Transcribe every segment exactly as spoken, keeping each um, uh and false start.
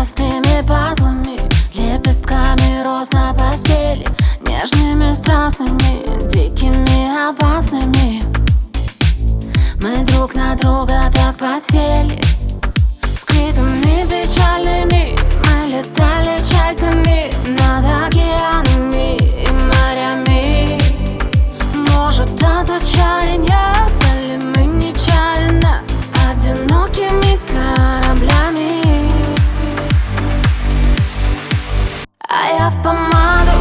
Красными пазлами, лепестками роз на постели, нежными, страстными, дикими, опасными. Мы друг на друга так подсели, с криками печальными мы летали чайками над океанами и морями. Может, от отчаяния стали мы нечаянно одинокими кораблями. А я в помаду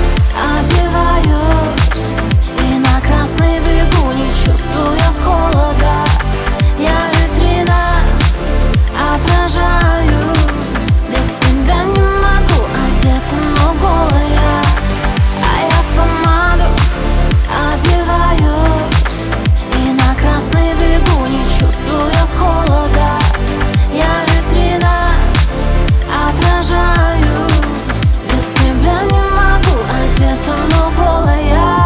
одеваюсь и на красный бегу, не чувствуя холода. Я витрина, отражаю, без тебя не могу, одета, но голая. А я в помаду одеваюсь и на красный бегу, не чувствуя холода. Я витрина, отражаю, без тебя не могу, одета, но голая.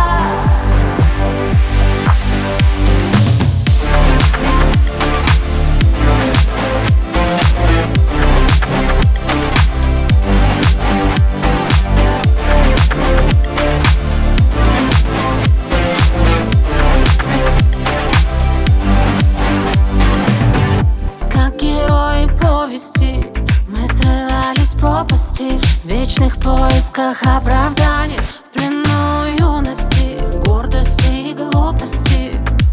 Как герои повести мы срывались в пропасти, в вечных поисках оправданий, в плену юности, гордости и глупости.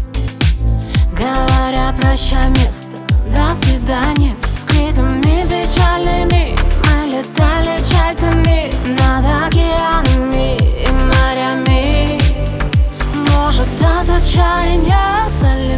Говоря прощай, место, до свидания, с криками печальными мы летали чайками над океанами и морями. Может, от отчаяния стали